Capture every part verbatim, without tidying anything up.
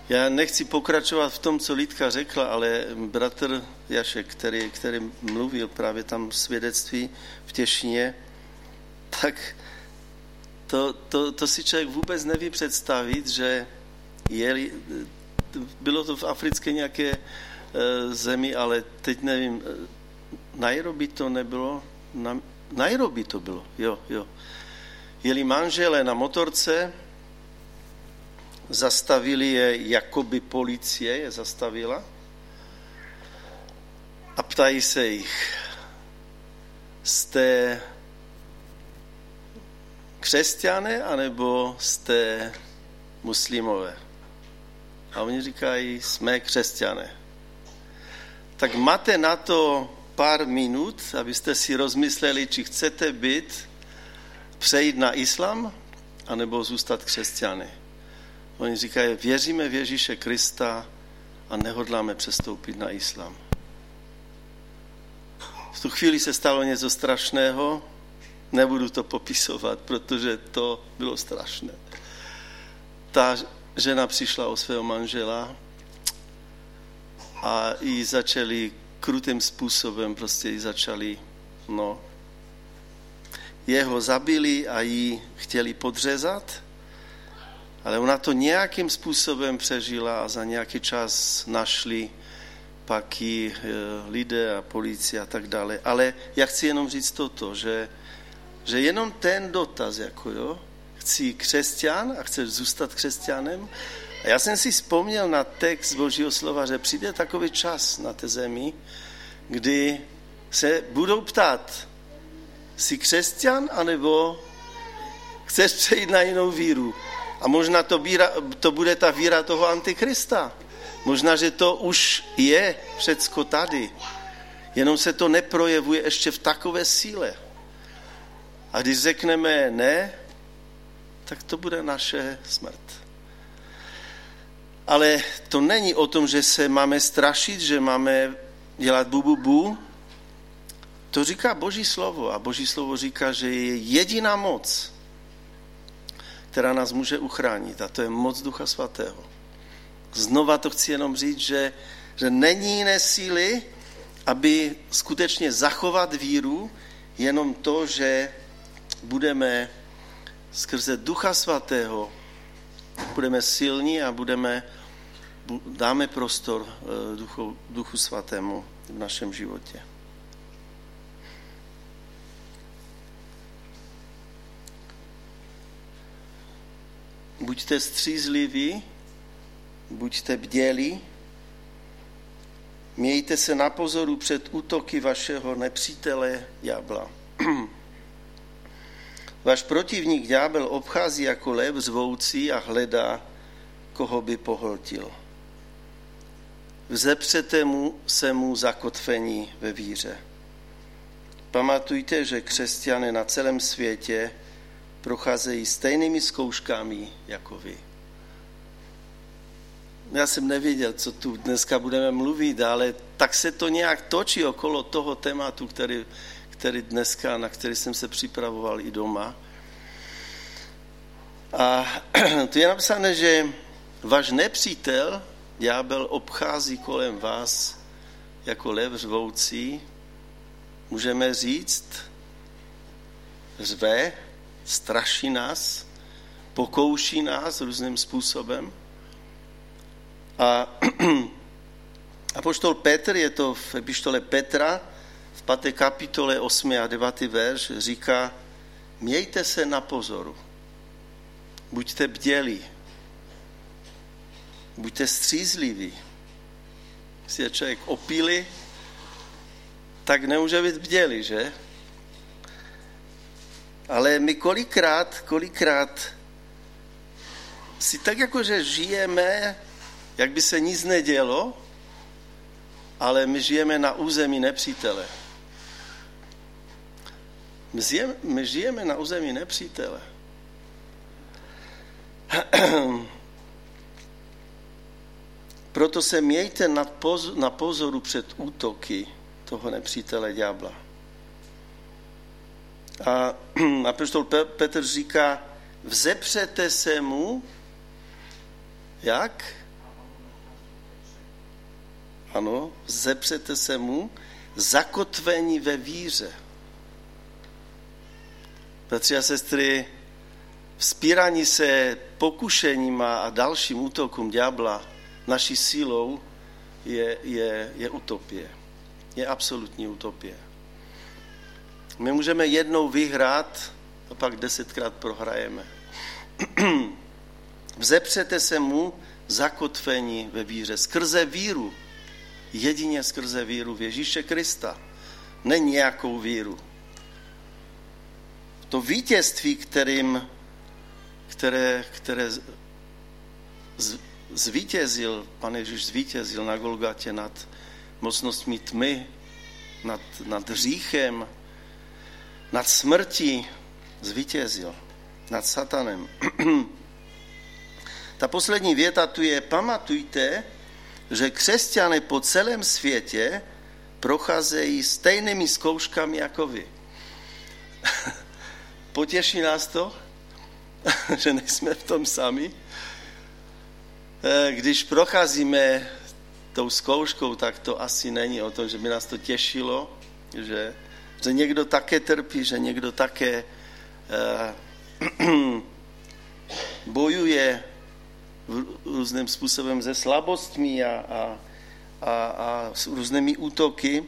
Já nechci pokračovat v tom, co Lidka řekla, ale bratr Jašek, který, který mluvil právě tam svědectví v Těšíně, tak to, to, to si člověk vůbec neví představit, že jeli, bylo to v africké nějaké e, zemi, ale teď nevím, Nairobi to nebylo, na, Nairobi to bylo, jo, jo. Jeli manželé na motorce, zastavili je, jakoby policie je zastavila a ptají se jich, jste křesťané, anebo jste muslimové? A oni říkají, jsme křesťané. Tak máte na to pár minut, abyste si rozmysleli, či chcete být, přejít na islám, anebo zůstat křesťany. Oni říkají, věříme v Ježíše Krista a nehodláme přestoupit na islám. V tu chvíli se stalo něco strašného, nebudu to popisovat, protože to bylo strašné. Ta žena přišla o svého manžela a jí začali krutým způsobem, prostě jí začali, no, jeho zabili a jí chtěli podřezat, ale ona to nějakým způsobem přežila a za nějaký čas našli pak jí lidé a policie a tak dále. Ale já chci jenom říct toto, že, že jenom ten dotaz, jako jo, chci křesťan a chceš zůstat křesťanem. A já jsem si vzpomněl na text Božího slova, že přijde takový čas na té zemi, kdy se budou ptát, jsi křesťan, anebo chceš přejít na jinou víru? A možná to, víra, to bude ta víra toho Antikrista. Možná, že to už je všecko tady. Jenom se to neprojevuje ještě v takové síle. A když řekneme ne, tak to bude naše smrt. Ale to není o tom, že se máme strašit, že máme dělat bu, bu, bu. To říká Boží slovo a Boží slovo říká, že je jediná moc, která nás může uchránit, a to je moc Ducha Svatého. Znova to chci jenom říct, že, že není jiné síly, aby skutečně zachovat víru, jenom to, že budeme skrze Ducha Svatého budeme silní a budeme, dáme prostor Duchu, Duchu Svatému v našem životě. Buďte střízliví, buďte bdělí, mějte se na pozoru před útoky vašeho nepřítele ďábla. Váš protivník ďábel obchází jako lev zvoucí a hledá, koho by pohltil. Vzepřete mu se mu zakotvení ve víře. Pamatujte, že křesťané na celém světě procházejí stejnými zkouškami jako vy. Já jsem nevěděl, co tu dneska budeme mluvit, ale tak se to nějak točí okolo toho tématu, který, který dneska, na který jsem se připravoval i doma. A tu je napsané, že váš nepřítel, ďábel, obchází kolem vás jako lev řvoucí. Můžeme říct, řve, straší nás, pokouší nás různým způsobem. A apoštol Petr, je to v epištole Petra, v páté kapitole osmý a devátý verš, říká, mějte se na pozoru, buďte bdělí, buďte střízliví. Když je člověk opilý, tak nemůže být bdělý, že? Ale my kolikrát, kolikrát si tak jakože žijeme, jak by se nic nedělo, ale my žijeme na území nepřítele. My žijeme, my žijeme na území nepřítele. Proto se mějte na, poz, na pozoru před útoky toho nepřítele ďábla. A apoštol Petr říká, vzepřete se mu, jak? ano, vzepřete se mu, zakotvení ve víře. Bratři a sestry, vzpírání se pokušeníma a dalším útokům ďábla naší sílou je, je, je utopie. Je absolutní utopie. My můžeme jednou vyhrát a pak desetkrát prohrajeme. Vzepřete se mu zakotvení ve víře. Skrze víru. Jedině skrze víru v Ježíše Krista. Ne nějakou víru. To vítězství, kterým, které, které z, zvítězil, Pan Ježíš zvítězil na Golgatě nad mocnostmi tmy, nad, nad hříchem, nad smrtí, zvítězil, nad satanem. Ta poslední věta tu je, pamatujte, že křesťané po celém světě procházejí stejnými zkouškami jako vy. Potěší nás to, že nejsme v tom sami. Když procházíme tou zkouškou, tak to asi není o tom, že by nás to těšilo, že, že někdo také trpí, že někdo také uh, bojuje různým způsobem se slabostmi a, a, a, a s různými útoky.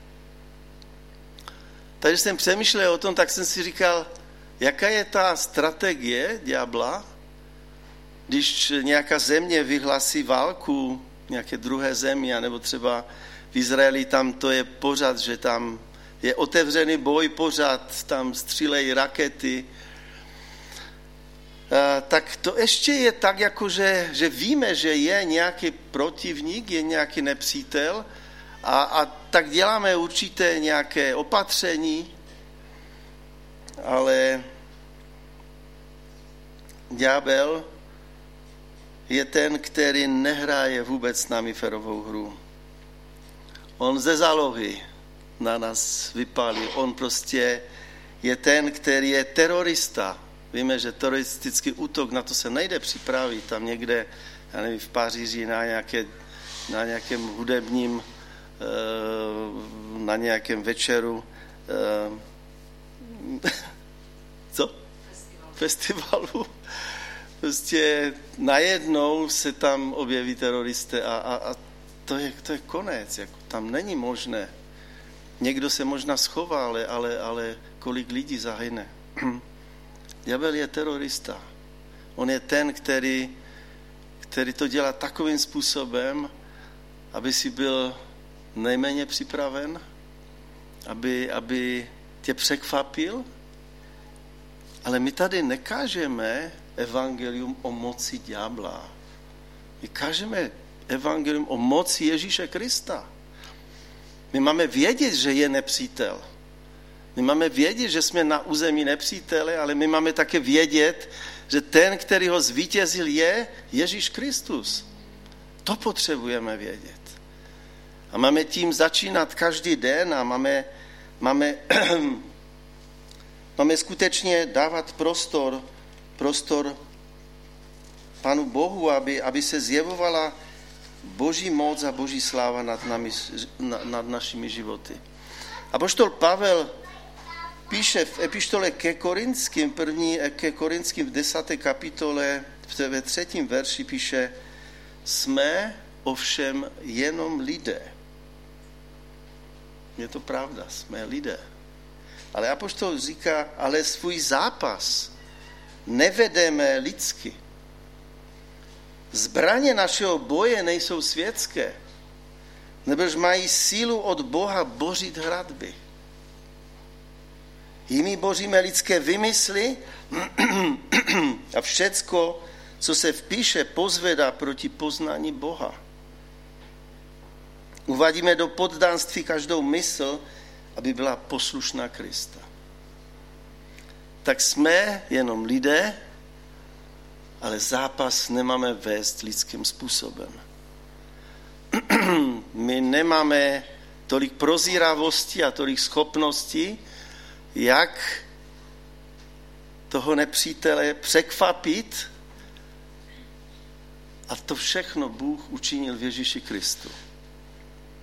Takže jsem přemýšlel o tom, tak jsem si říkal, jaká je ta strategie ďábla, když nějaká země vyhlásí válku nějaké druhé zemi, nebo třeba v Izraeli tam to je pořád, že tam je otevřený boj pořád, tam střílejí rakety, tak to ještě je tak, jako že, že víme, že je nějaký protivník, je nějaký nepřítel a, a tak děláme určité nějaké opatření, ale ďábel je ten, který nehraje vůbec s námi férovou hru. On ze zálohy na nás vypálí. On prostě je ten, který je terorista. Víme, že teroristický útok, na to se nejde připravit. Tam někde, já nevím, v Paříži na, nějaké, na nějakém hudebním, na nějakém večeru. Co? Festivalu. Festivalu. Prostě najednou se tam objeví teroristé a, a, a to, je, to je konec. Jako, tam není možné. Někdo se možná schová, ale, ale, ale kolik lidí zahyne. Ďábel je terorista. On je ten, který, který to dělá takovým způsobem, aby si byl nejméně připraven, aby, aby tě překvapil. Ale my tady nekážeme evangelium o moci ďábla. My kážeme evangelium o moci Ježíše Krista. My máme vědět, že je nepřítel. My máme vědět, že jsme na území nepřítele, ale my máme také vědět, že ten, který ho zvítězil, je Ježíš Kristus. To potřebujeme vědět. A máme tím začínat každý den a máme, máme, máme skutečně dávat prostor, prostor Panu Bohu, aby, aby se zjevovala Boží moc a Boží sláva nad, nami, nad našimi životy. Apoštol Pavel píše v epištole ke Korinským, první ke Korinským v desáté kapitole, ve třetím verši píše, jsme ovšem jenom lidé. Je to pravda, jsme lidé. Ale apoštol říká, ale svůj zápas nevedeme lidsky. Zbraně našeho boje nejsou světské, nebož mají sílu od Boha bořit hradby. Jimi boříme lidské vymysly a všecko, co se vpíše, pozvedá proti poznání Boha. Uvádíme do poddánství každou mysl, aby byla poslušná Krista. Tak jsme jenom lidé, ale zápas nemáme vést lidským způsobem. My nemáme tolik prozíravosti a tolik schopností, jak toho nepřítele překvapit, a to všechno Bůh učinil v Ježíši Kristu.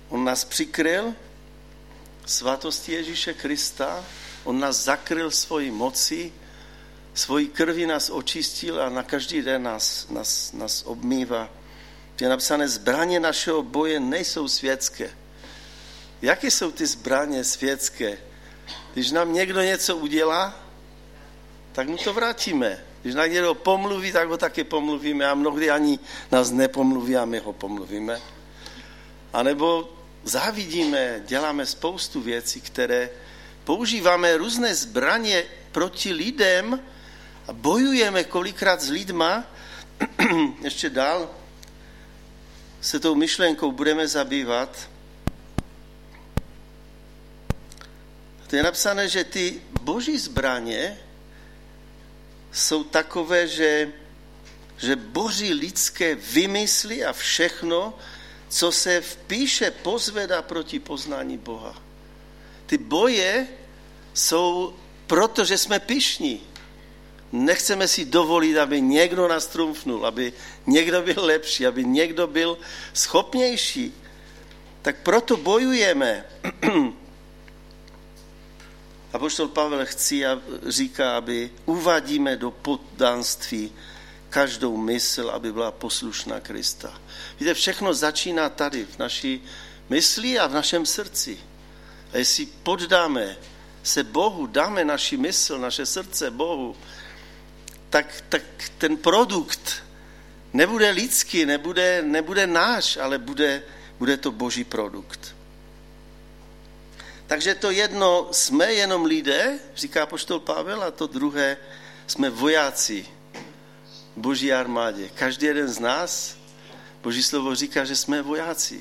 On nás přikryl svatosti Ježíše Krista, on nás zakryl svojí mocí, svojí krví nás očistil a na každý den nás, nás, nás obmývá. Je napsané, zbraně našeho boje nejsou světské. Jaké jsou ty zbraně světské? Když nám někdo něco udělá, tak mu to vrátíme. Když nám někdo pomluví, tak ho taky pomluvíme a mnohdy ani nás nepomluví a my ho pomluvíme. A nebo závidíme, děláme spoustu věcí, které používáme různé zbraně proti lidem a bojujeme kolikrát s lidma. Ještě dál se tou myšlenkou budeme zabývat. To je napsané, že ty boží zbraně jsou takové, že, že boží lidské vymysly a všechno, co se vpíše, pozvedá proti poznání Boha. Ty boje jsou proto, že jsme pyšní. Nechceme si dovolit, aby někdo nás trumfnul, aby někdo byl lepší, aby někdo byl schopnější. Tak proto bojujeme. Apoštol Pavel chcí a říká, aby uvádíme do poddanství každou mysl, aby byla poslušná Krista. Víte, všechno začíná tady, v naší mysli a v našem srdci. A jestli poddáme se Bohu, dáme naši mysl, naše srdce Bohu, tak, tak ten produkt nebude lidský, nebude, nebude náš, ale bude, bude to boží produkt. Takže to jedno, jsme jenom lidé, říká apoštol Pavel, a to druhé, jsme vojáci boží armádě. Každý jeden z nás, boží slovo říká, že jsme vojáci.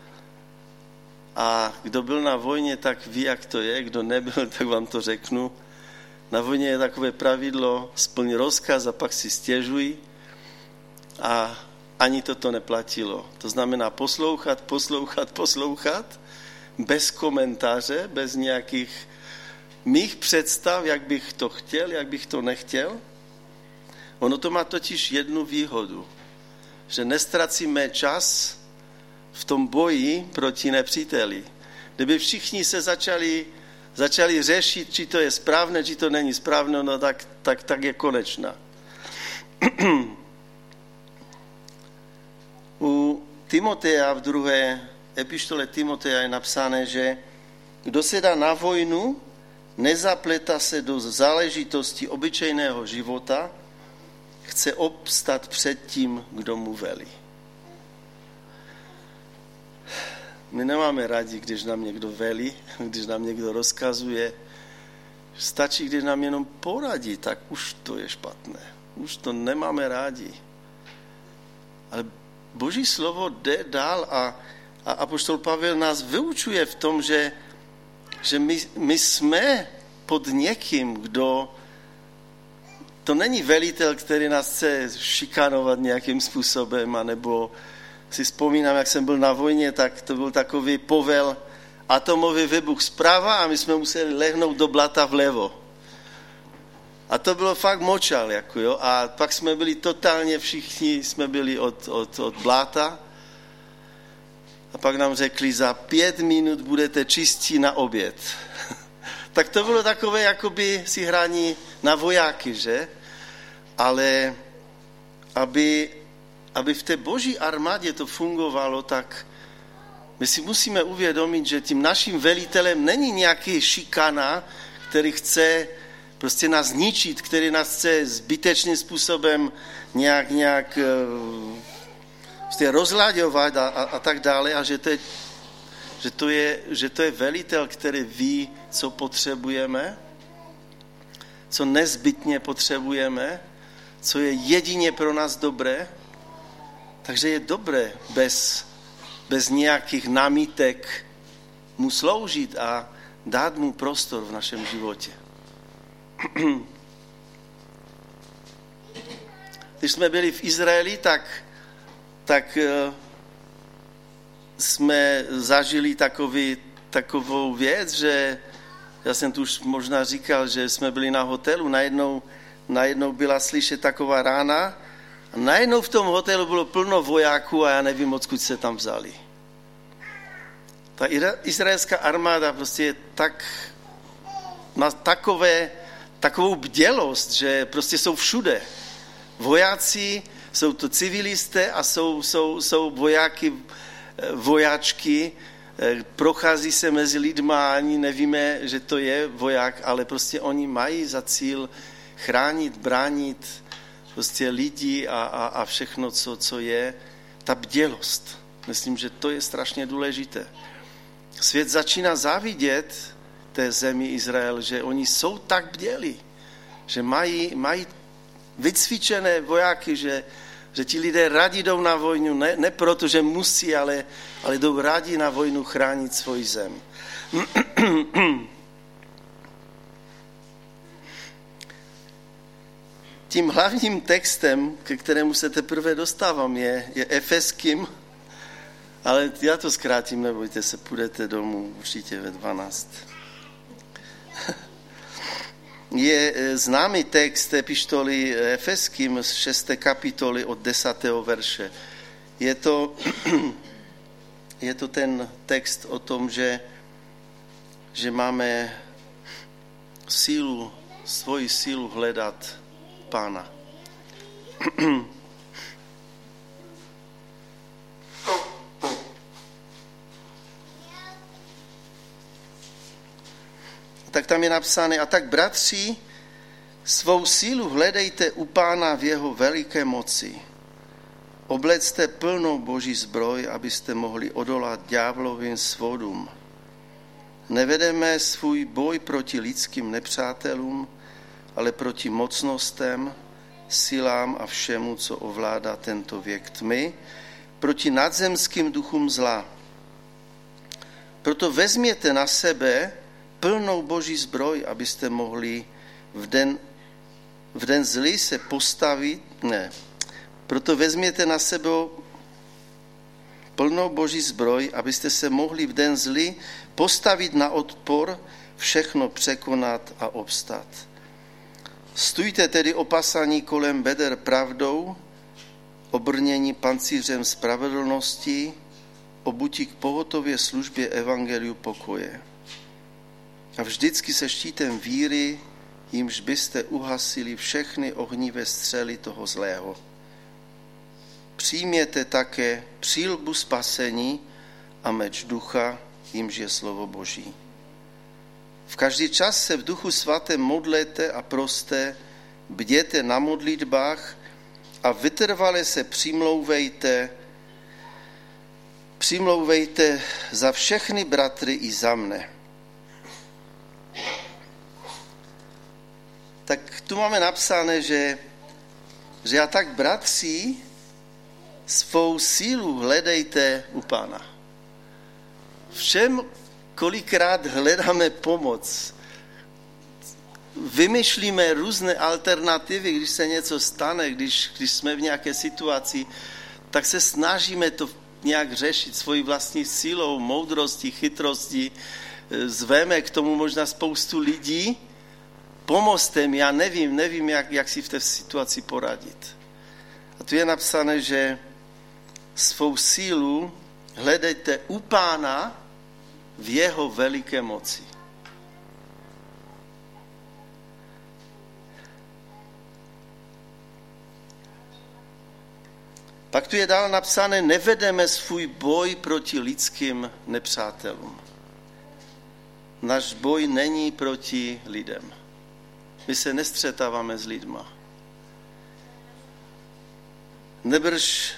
A kdo byl na vojně, tak ví, jak to je. Kdo nebyl, tak vám to řeknu. Na vojně je takové pravidlo, splň rozkaz a pak si stěžuj. A ani toto neplatilo. To znamená poslouchat, poslouchat, poslouchat, bez komentáře, bez nějakých mých představ, jak bych to chtěl, jak bych to nechtěl. Ono to má totiž jednu výhodu, že nestracíme čas v tom boji proti nepříteli. Kdyby všichni se začali, začali řešit, či to je správné, či to není správné, no tak, tak, tak je konečná. U Timoteja v druhé epištole Timoteja je napsané, že kdo se dá na vojnu, nezapletá se do záležitostí obyčejného života, chce obstat před tím, kdo mu velí. My nemáme rádi, když nám někdo velí, když nám někdo rozkazuje. Stačí, když nám jenom poradí, tak už to je špatné. Už to nemáme rádi. Ale Boží slovo jde dál a, a apoštol Pavel nás vyučuje v tom, že, že my, my jsme pod někým, kdo to není velitel, který nás chce šikanovat nějakým způsobem, anebo si vzpomínám, jak jsem byl na vojně, tak to byl takový povel, atomový výbuch zprava a my jsme museli lehnout do blata vlevo. A to bylo fakt močal, jako jo. A pak jsme byli totálně všichni, jsme byli od, od, od bláta. A pak nám řekli, za pět minut budete čistí na oběd. Tak to bylo takové, jakoby si hraní na vojáky, že? Ale aby, aby v té boží armádě to fungovalo, tak my si musíme uvědomit, že tím naším velitelem není nějaký šikana, který chce prostě nás ničit, který nás chce zbytečným způsobem nějak, nějak prostě rozlaďovat a, a, a tak dále, a že to, je, že, to je, že to je velitel, který ví, co potřebujeme, co nezbytně potřebujeme, co je jedině pro nás dobré. Takže je dobré bez, bez nějakých námitek mu sloužit a dát mu prostor v našem životě. Když jsme byli v Izraeli, tak, tak jsme zažili takový, takovou věc, že já jsem tu už možná říkal, že jsme byli na hotelu, najednou, najednou byla slyšet taková rána a najednou v tom hotelu bylo plno vojáků a já nevím, odkud se tam vzali. Ta izraelská armáda prostě je tak, má takové, takovou bdělost, že prostě jsou všude. Vojáci, jsou to civilisté a jsou, jsou, jsou vojáky, vojáčky, prochází se mezi lidma, ani nevíme, že to je voják, ale prostě oni mají za cíl chránit, bránit prostě lidi a, a, a všechno, co, co je, ta bdělost. Myslím, že to je strašně důležité. Svět začíná závidět té zemi Izrael, že oni jsou tak bdělí, že mají, mají vycvičené vojáky, že, že ti lidé rádi jdou na vojnu, ne, ne proto, že musí, ale, ale jdou rádi na vojnu chránit svou zem. Tím hlavním textem, ke kterému se teprve dostávám, je, je Efeským, ale já to zkrátím, nebojte se, půjdete domů určitě ve dvanáct. Je známý text epištoly Efeským z šesté kapitoly od desátého verše. Je to, je to ten text o tom, že, že máme sílu, svoji sílu hledat Pána. Tak tam je napsáno, a tak bratři, svou sílu hledejte u Pána v jeho veliké moci. Oblecte plnou Boží zbroj, abyste mohli odolat ďáblovým svodům. Nevedeme svůj boj proti lidským nepřátelům, ale proti mocnostem, silám a všemu, co ovládá tento věk tmy, proti nadzemským duchům zla. Proto vezměte na sebe plnou Boží zbroj, abyste mohli v den, v den zlý se postavit, ne, proto vezměte na sebe plnou Boží zbroj, abyste se mohli v den zlý postavit na odpor, všechno překonat a obstat. Stůjte tedy opasaní kolem beder pravdou, obrnění pancířem spravedlnosti, obuti k pohotově službě evangeliu pokoje. A vždycky se štítem víry, jímž byste uhasili všechny ohnivé střely toho zlého. Přijměte také přílbu spasení a meč ducha, jímž je slovo Boží. V každý čas se v duchu svatém modlete a proste, bděte na modlitbách a vytrvale se přimlouvejte, přimlouvejte za všechny bratry i za mne. Tak tu máme napsané, že, že a tak bratři, svou sílu hledejte u Pána. Všem kolikrát hledáme pomoc. Vymýšlíme různé alternativy, když se něco stane, když, když jsme v nějaké situaci, tak se snažíme to nějak řešit svojí vlastní sílou, moudrostí, chytrostí. Zveme k tomu možná spoustu lidí. Pomozte mi, já nevím, nevím, jak, jak si v té situaci poradit. A tu je napsané, že svou sílu hledejte u Pána v jeho veliké moci. Pak tu je dál napsané, nevedeme svůj boj proti lidským nepřátelům. Náš boj není proti lidem. My se nestřetáváme s lidma. Nebrž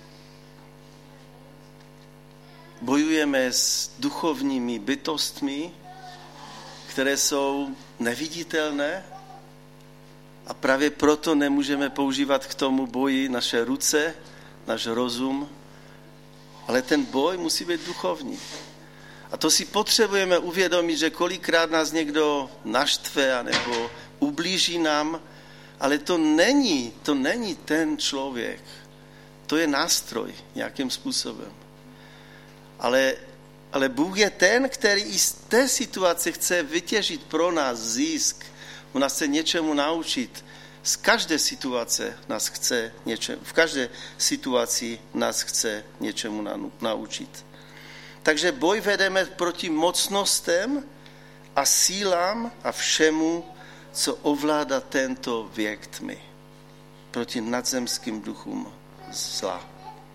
bojujeme s duchovními bytostmi, které jsou neviditelné a právě proto nemůžeme používat k tomu boji naše ruce, náš rozum, ale ten boj musí být duchovní. A to si potřebujeme uvědomit, že kolikrát nás někdo naštve nebo ublíží nám, ale to není, to není ten člověk. To je nástroj nějakým způsobem. Ale, ale Bůh je ten, který i z té situace chce vytěžit pro nás zisk. On nás chce něčemu naučit. Z každé situace nás chce něčemu, v každé situaci nás chce něčemu naučit. Takže boj vedeme proti mocnostem a sílám a všemu, co ovládá tento věk tmy. Proti nadzemským duchům zla.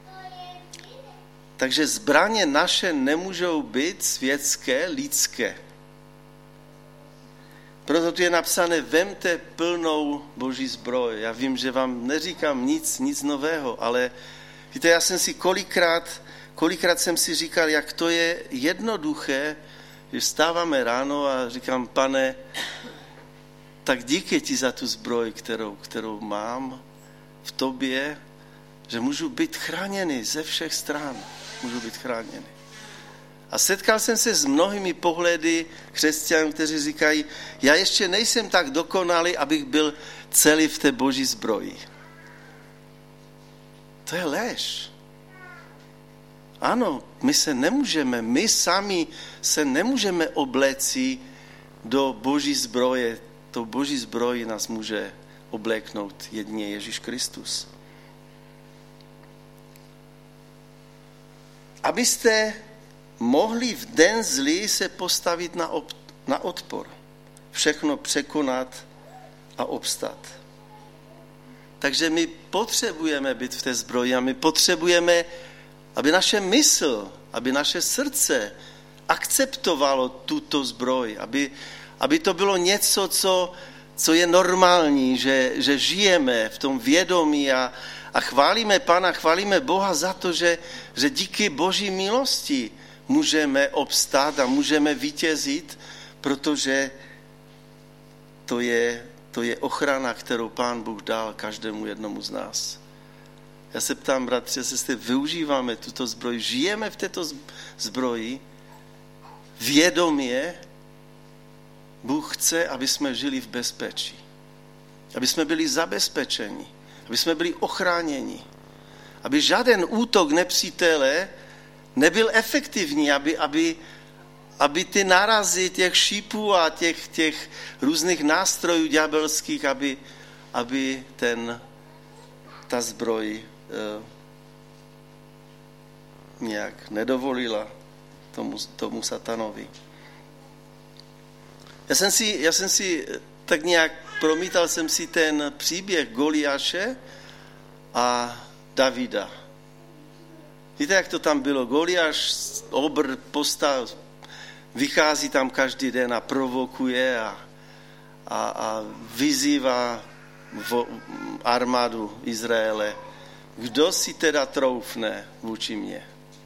Takže zbraně naše nemůžou být světské, lidské. Proto tu je napsané, vemte plnou Boží zbroj. Já vím, že vám neříkám nic, nic nového, ale víte, já jsem si kolikrát, kolikrát jsem si říkal, jak to je jednoduché, že vstáváme ráno a říkám, Pane, tak díky ti za tu zbroj, kterou, kterou mám v tobě, že můžu být chráněný ze všech stran. Můžu být chráněný. A setkal jsem se s mnohými pohledy křesťanů, kteří říkají, já ještě nejsem tak dokonalý, abych byl celý v té Boží zbroji. To je lež. Ano, my se nemůžeme, my sami se nemůžeme obléci do Boží zbroje. To Boží zbroj nás může obléknout jedině Ježíš Kristus. Abyste mohli v den zlý se postavit na, op- na odpor. Všechno překonat a obstat. Takže my potřebujeme být v té zbroji a my potřebujeme, aby naše mysl, aby naše srdce akceptovalo tuto zbroj, aby, aby to bylo něco, co, co je normální, že, že žijeme v tom vědomí a, a chválíme Pana, chválíme Boha za to, že, že díky Boží milosti můžeme obstát a můžeme vítězit, protože to je, to je ochrana, kterou Pán Bůh dal každému jednomu z nás. Já se ptám, bratři a sestry, využíváme tuto zbroj, žijeme v této zbroji, vědomě. Bůh chce, aby jsme žili v bezpečí, aby jsme byli zabezpečeni, aby jsme byli ochráněni, aby žádný útok nepřítele nebyl efektivní, aby, aby, aby ty nárazy těch šípů a těch, těch různých nástrojů ďábelských, aby, aby ten, ta zbroj eh, nějak nedovolila tomu, tomu satanovi. Já jsem si, já jsem si tak nějak promítal jsem si ten příběh Goliáše a Davida. Víte, jak to tam bylo? Goliáš, obr, postav, vychází tam každý den a provokuje a, a, a vyzývá v armádu Izraele. Kdo si teda troufne vůči mně?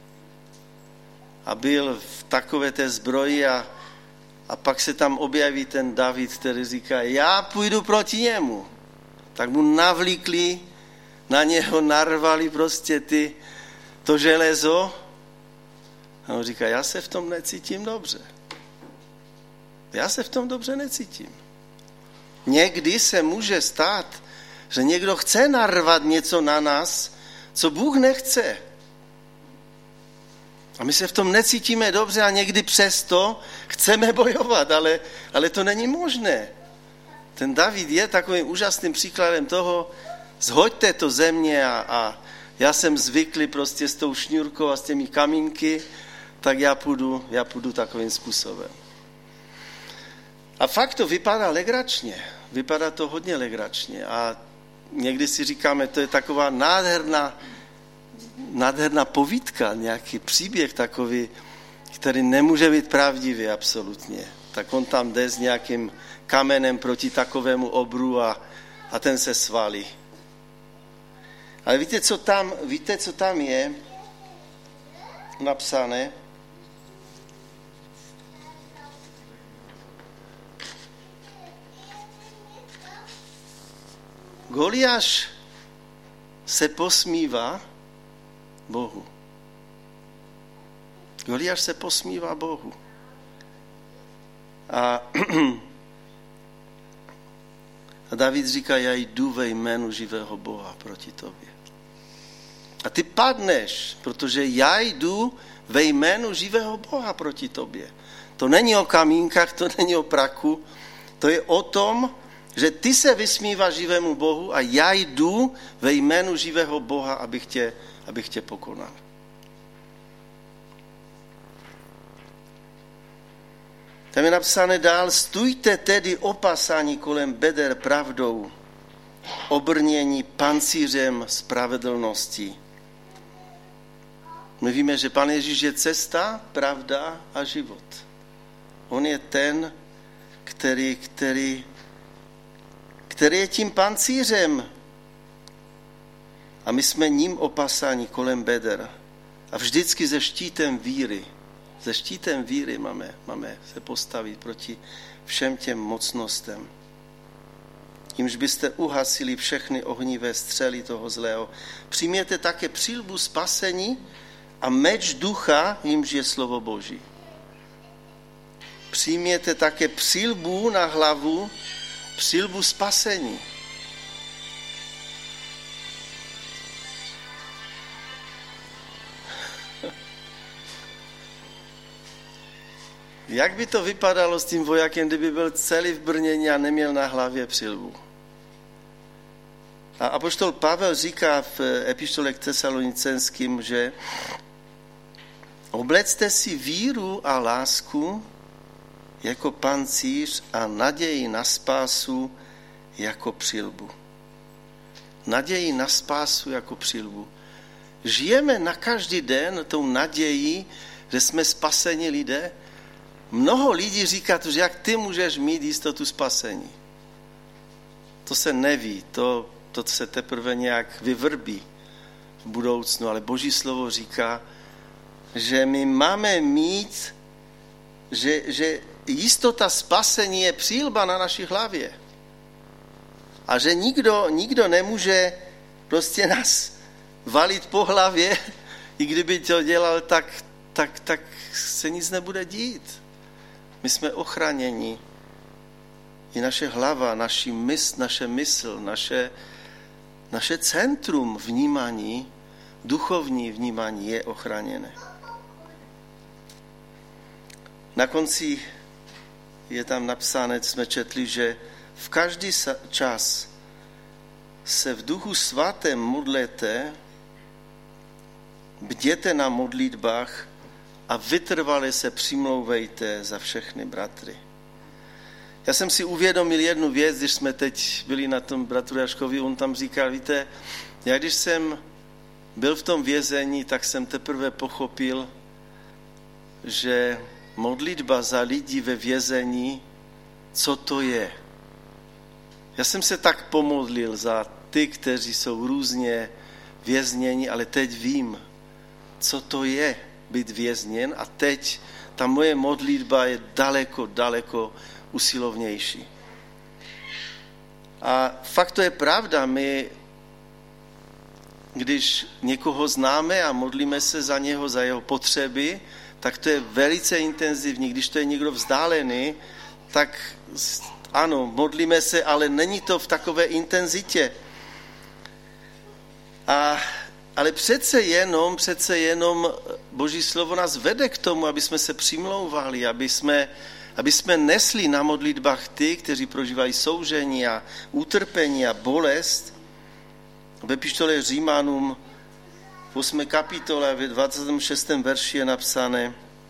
A byl v takové té zbroji a, a pak se tam objeví ten David, který říká, já půjdu proti němu. Tak mu navlíkli, na něho narvali prostě ty to železo a on říká, já se v tom necítím dobře. Já se v tom dobře necítím. Někdy se může stát, že někdo chce narvat něco na nás, co Bůh nechce. A my se v tom necítíme dobře a někdy přesto chceme bojovat, ale, ale to není možné. Ten David je takovým úžasným příkladem toho, zhoďte to země a, a já jsem zvyklý prostě s tou šňůrkou a s těmi kamínky, tak já půjdu, já půjdu takovým způsobem. A fakt to vypadá legračně. Vypadá to hodně legračně. A někdy si říkáme, to je taková nádherná, nádherná povídka, nějaký příběh takový, který nemůže být pravdivý absolutně. Tak on tam jde s nějakým kamenem proti takovému obru a, a ten se svalí. Ale víte, co tam, víte, co tam je napsané? Goliáš se posmívá Bohu. Goliáš se posmívá Bohu. A, a David říká, já jdu ve jménu živého Boha proti tobě. A ty padneš, protože já jdu ve jménu živého Boha proti tobě. To není o kamínkách, to není o praku, to je o tom, že ty se vysmíváš živému Bohu a já jdu ve jménu živého Boha, abych tě, abych tě pokonal. Tam je napsáno dál, stůjte tedy opasáni kolem beder pravdou, obrnění pancířem spravedlnosti. My víme, že Pán Ježíš je cesta, pravda a život. On je ten, který, který, který je tím pancířem. A my jsme ním opasáni kolem beder. A vždycky se štítem víry. Se štítem víry máme, máme se postavit proti všem těm mocnostem. Jimž byste uhasili všechny ohnivé střely toho zlého. Přijměte také přilbu spasení a meč ducha, jimž je slovo Boží. Přijměte také přilbu na hlavu, přilbu spasení. Jak by to vypadalo s tím vojakem, kdyby byl celý v brnění a neměl na hlavě přilbu? A apoštol Pavel říká v epištole k Tesalonicenským, že oblecte si víru a lásku jako pancíř a naději na spásu jako přilbu. Naději na spásu jako přilbu. Žijeme na každý den tou nadějí, že jsme spaseni lidé. Mnoho lidí říká, že jak ty můžeš mít jistotu spasení. To se neví, to, to se teprve nějak vyvrbí v budoucnu, ale Boží slovo říká, že my máme mít, že, že jistota spasení je přilba na naší hlavě. A že nikdo, nikdo nemůže prostě nás valit po hlavě, i kdyby to dělal, tak, tak, tak se nic nebude dít. My jsme ochráněni. I naše hlava, naši mysl, naše mysl, naše, naše centrum vnímání, duchovní vnímání je ochráněné. Na konci je tam napsáno, jsme četli, že v každý čas se v duchu svatém modlete, bděte na modlitbách a vytrvale se přimlouvejte za všechny bratry. Já jsem si uvědomil jednu věc, když jsme teď byli na tom bratru Jaškovi, on tam říkal, víte, já když jsem byl v tom vězení, tak jsem teprve pochopil, že modlitba za lidi ve vězení, co to je. Já jsem se tak pomodlil za ty, kteří jsou různě vězněni, ale teď vím, co to je být vězněn a teď ta moje modlitba je daleko, daleko usilovnější. A fakt to je pravda, my, když někoho známe a modlíme se za něho, za jeho potřeby, tak to je velice intenzivní. Když to je někdo vzdálený, tak ano, modlíme se, ale není to v takové intenzitě. A, ale přece jenom, přece jenom Boží slovo nás vede k tomu, aby jsme se přimlouvali, aby jsme, aby jsme nesli na modlitbách ty, kteří prožívají soužení a utrpení a bolest. V epištole Římanům v osmé kapitole ve dvacátém šestém verši je napsané: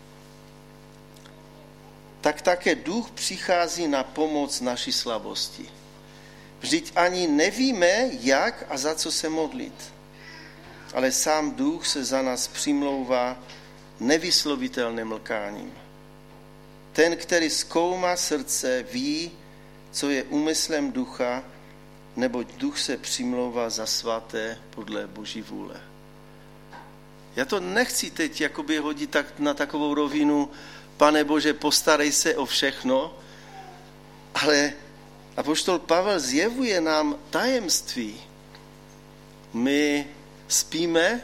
tak také duch přichází na pomoc naší slabosti. Vždyť ani nevíme, jak a za co se modlit. Ale sám duch se za nás přimlouvá nevyslovitelným lkáním. Ten, který zkoumá srdce, ví, co je úmyslem ducha, neboť duch se přimlouvá za svaté podle Boží vůle. Já to nechci teď jakoby hodit tak na takovou rovinu, Pane Bože, postarej se o všechno, ale apoštol Pavel zjevuje nám tajemství. My spíme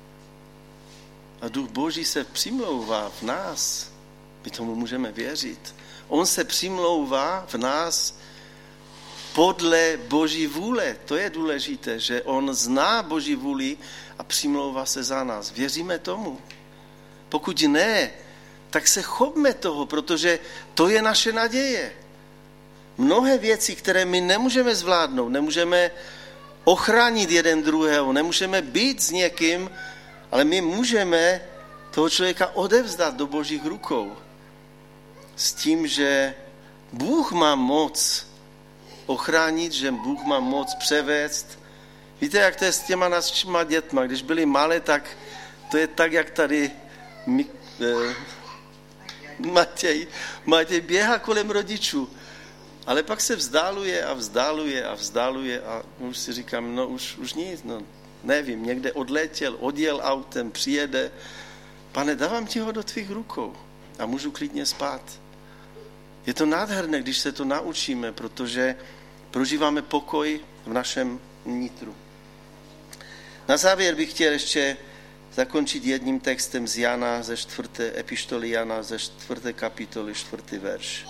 a duch Boží se přimlouvá v nás. My tomu můžeme věřit. On se přimlouvá v nás podle Boží vůle. To je důležité, že on zná Boží vůli a přimlouvá se za nás. Věříme tomu? Pokud ne, tak se chopme toho, protože to je naše naděje. Mnohé věci, které my nemůžeme zvládnout, nemůžeme ochránit jeden druhého, nemůžeme být s někým, ale my můžeme toho člověka odevzdat do Božích rukou. s tím, že Bůh má moc ochránit, že Bůh má moc převést. Víte, jak to je s těma našima dětma? Když byli malé, tak to je tak, jak tady my, eh, Matěj, Matěj běhá kolem rodičů, ale pak se vzdáluje a vzdáluje a vzdáluje a už si říkám, no už, už nic, no nevím, někde odletěl, odjel autem, přijede. Pane, dávám ti ho do tvých rukou a můžu klidně spát. Je to nádherné, když se to naučíme, protože prožíváme pokoj v našem nitru. Na závěr bych chtěl ještě zakončit jedním textem z Jana, ze čtvrté epištoly Jana, ze čtvrté kapitoly, čtvrtý verš.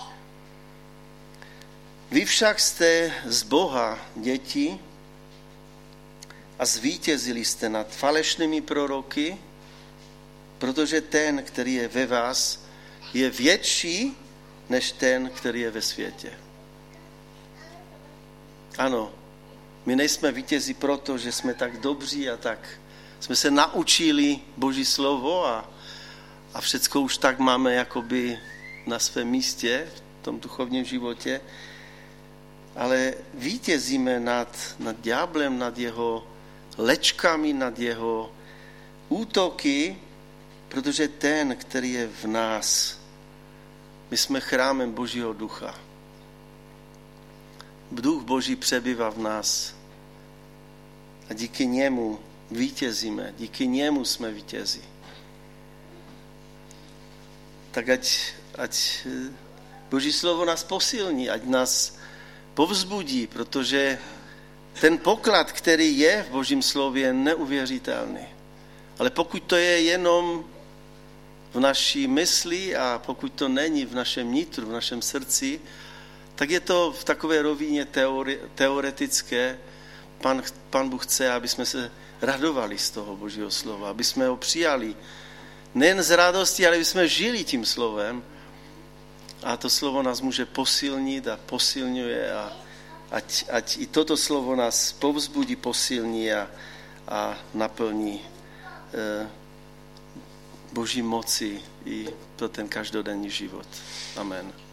Vy však jste z Boha děti a zvítězili jste nad falešnými proroky, protože ten, který je ve vás, je větší než ten, který je ve světě. Ano, my nejsme vítězi proto, že jsme tak dobří a tak jsme se naučili Boží slovo a, a všecko už tak máme jakoby na svém místě v tom duchovním životě, ale vítězíme nad, nad ďáblem, nad jeho lečkami, nad jeho útoky, protože ten, který je v nás, my jsme chrámem Božího ducha. Duch Boží přebývá v nás a díky němu vítězíme, díky němu jsme vítězi. Tak ať, ať Boží slovo nás posilní, ať nás povzbudí, protože ten poklad, který je v Božím slově, je neuvěřitelný. Ale pokud to je jenom v naší mysli a pokud to není v našem nitru, v našem srdci, tak je to v takové rovině teori, teoretické. Pan, Pan Bůh chce, aby jsme se radovali z toho Božího slova, aby jsme ho přijali. Nejen z radosti, ale aby jsme žili tím slovem. A to slovo nás může posilnit a posilňuje. A ať, ať i toto slovo nás povzbudí, posilní a, a naplní eh, Boží moci i pro ten každodenní život. Amen.